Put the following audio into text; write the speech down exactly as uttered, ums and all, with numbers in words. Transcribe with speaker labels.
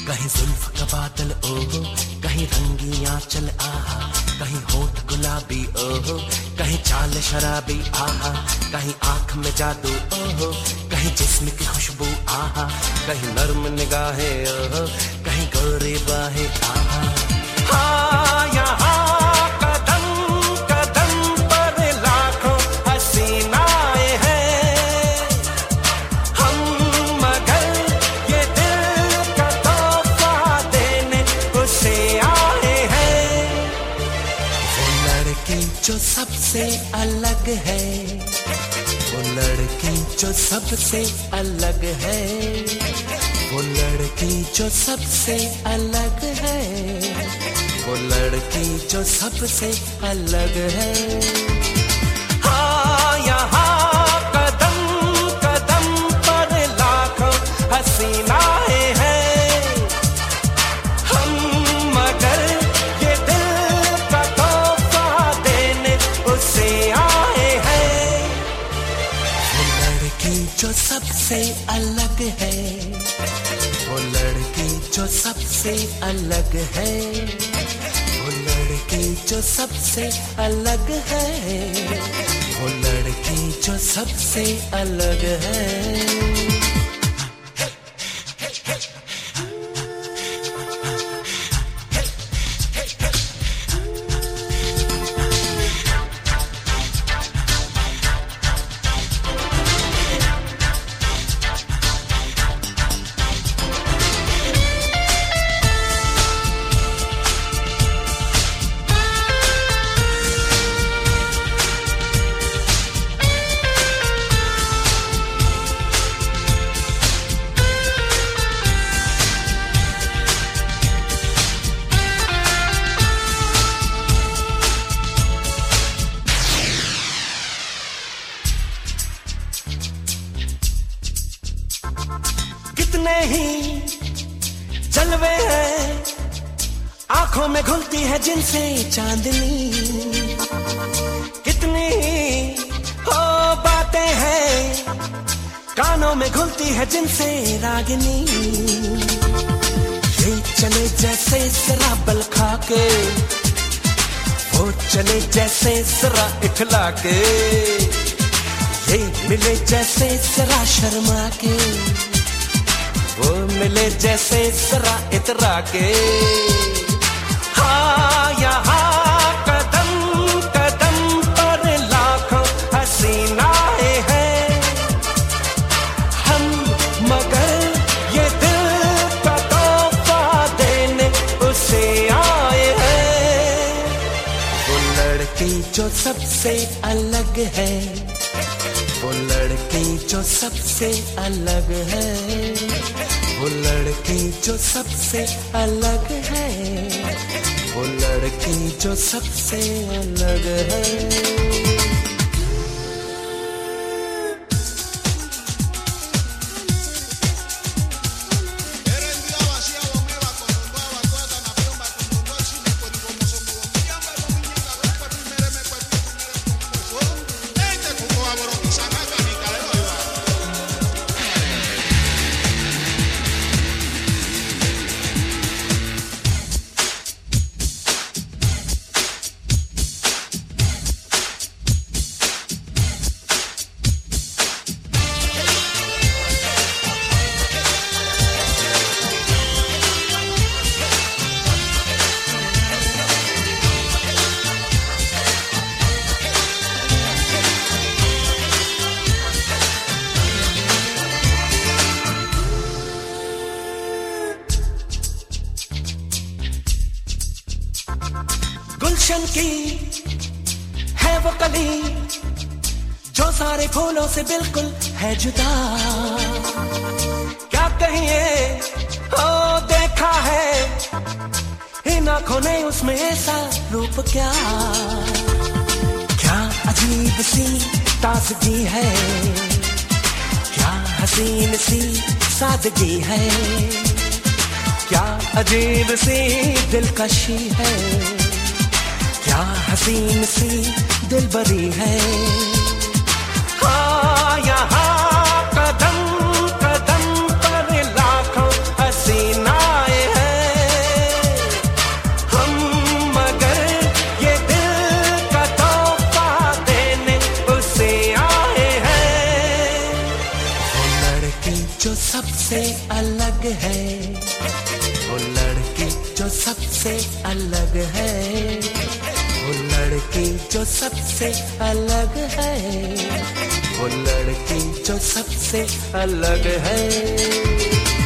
Speaker 1: कहीं जुल्फ का बादल ओहो, कहीं रंगी आंचल आहा, कहीं होठ गुलाबी ओहो, कहीं चाल शराबी आहा, कहीं आंख में जादू ओहो, कहीं जिस्म की खुशबू आहा, कहीं नर्म निगाहें ओहो, कहीं गोरी बाहें आहा। हाँ यहाँ कदम कदम पर लाखों हसीनाएं हैं हम, मगर ये दिल का तोहफा देने उसे आए हैं। वो लड़की जो सबसे अलग है, वो लड़की जो सबसे अलग है, वो लड़की जो सबसे अलग है, वो लड़की जो सबसे अलग है। हाँ यहाँ कदम कदम पर लाखों हसीनाएं हैं हम, मगर ये दिल का तोहफा देने उसे आए हैं। वो लड़की जो सबसे अलग है, वो लड़की जो सबसे अलग है, वो लड़की जो सबसे अलग है, वो लड़की जो सबसे अलग है। कितने ही जलवे हैं आंखों में घुलती है जिनसे चांदनी, कितनी हो बातें हैं कानों में घुलती है जिनसे रागिनी। ये चले जैसे जरा बल खा के, वो चले जैसे जरा इखला के, ये मिले जैसे जरा शर्मा के, वो मिले जैसे जरा इतरा के। हाँ यहाँ कदम कदम पर लाखों हसीनाएं हैं हम, मगर ये दिल का तोहफा देने उसे आए हैं। वो लड़की जो सबसे अलग है, वो लड़की जो सबसे अलग है, वो लड़की जो सबसे अलग है, वो लड़की जो सबसे अलग है। गुलशन की है वो कली जो सारे फूलों से बिल्कुल है जुदा, क्या कहिए हो देखा है इन आंखों ने उसमें ऐसा रूप, क्या क्या अजीब सी ताजगी है, क्या हसीन सी सादगी है, क्या अजीब सी दिलकशी है, क्या हसीन सी दिलबरी है। हाँ यहाँ कदम कदम पर लाखों हसीनाएं सबसे अलग है, वो लड़की जो सबसे अलग है, वो लड़की जो सबसे अलग है।